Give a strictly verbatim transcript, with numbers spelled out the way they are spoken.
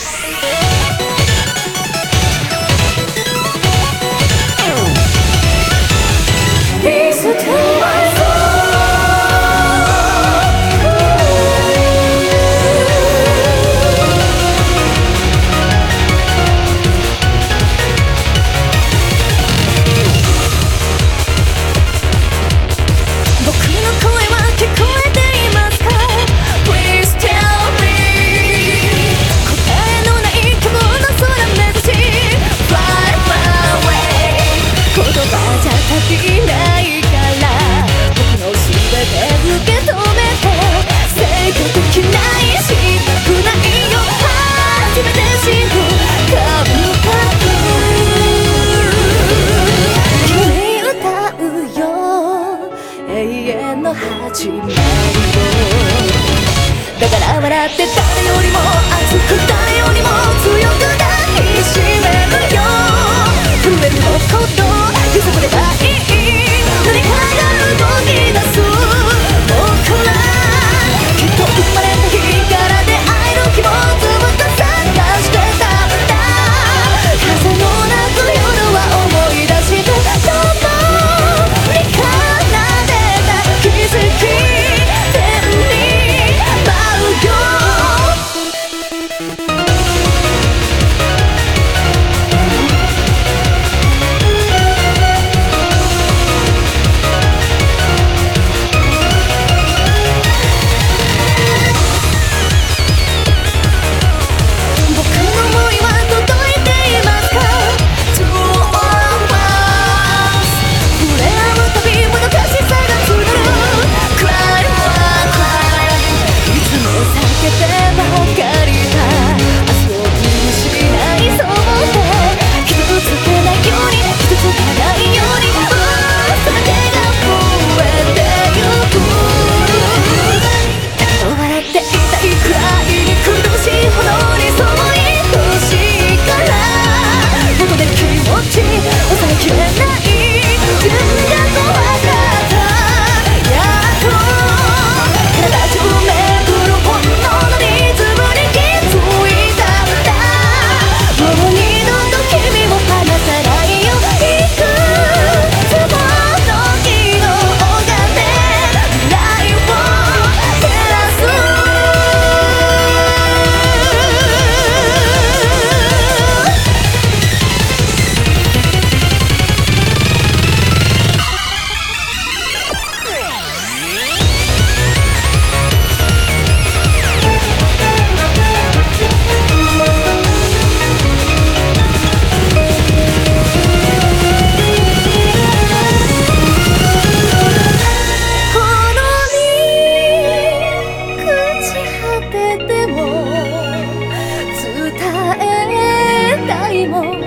始まりをだから笑って誰よりも熱く誰よりも強く抱きしめるよ震えるほど揺さぶればいい乗り換えが動き出す僕らきっと生まれた日から出会える気持ちを探してたんだ風の鳴く夜は思い出して共に奏でた奇跡伝えたいもん